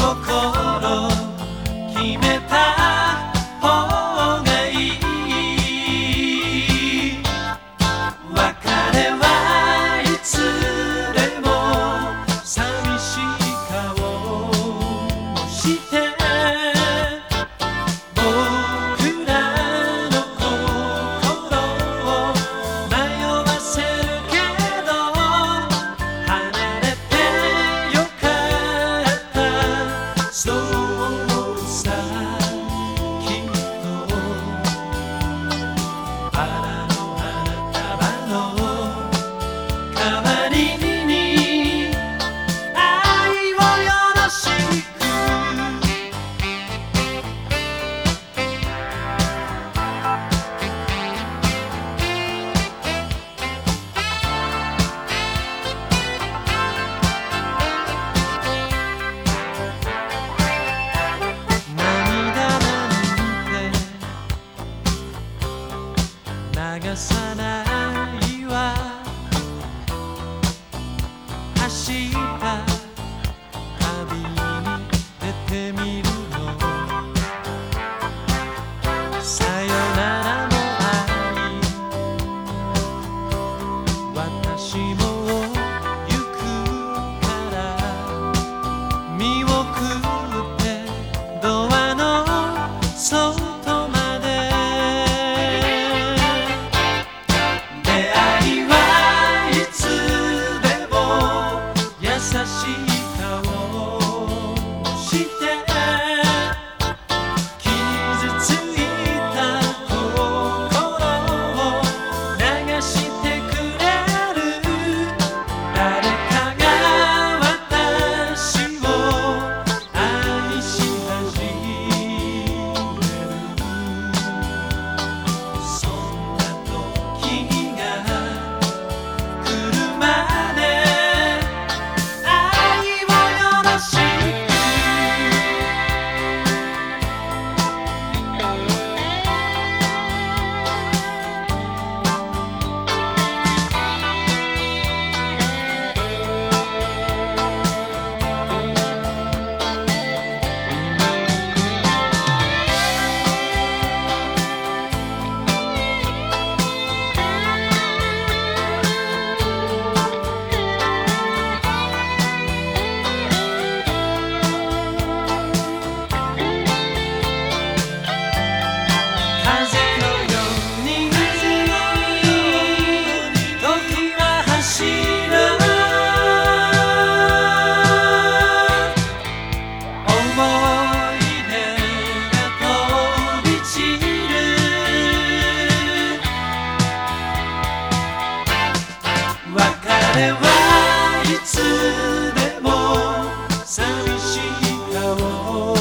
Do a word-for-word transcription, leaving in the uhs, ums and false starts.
心決めた方がいい。別れはいつでも寂しい顔をして僕らの心を迷わせるけど離れてよかったそう思うさきっとバラの花束の代わりに愛をよろしく涙なんて流さないわ明日旅に出てみるのさよならの愛私も行くから見送ってドアの外まで出会いはいつでも優しい顔をして傷ついた心を流してくれる誰かが私を愛し始めるそんな時が来るまで愛をよろしく風のように時は走る思い出が飛び散る別れはいつでも寂しい顔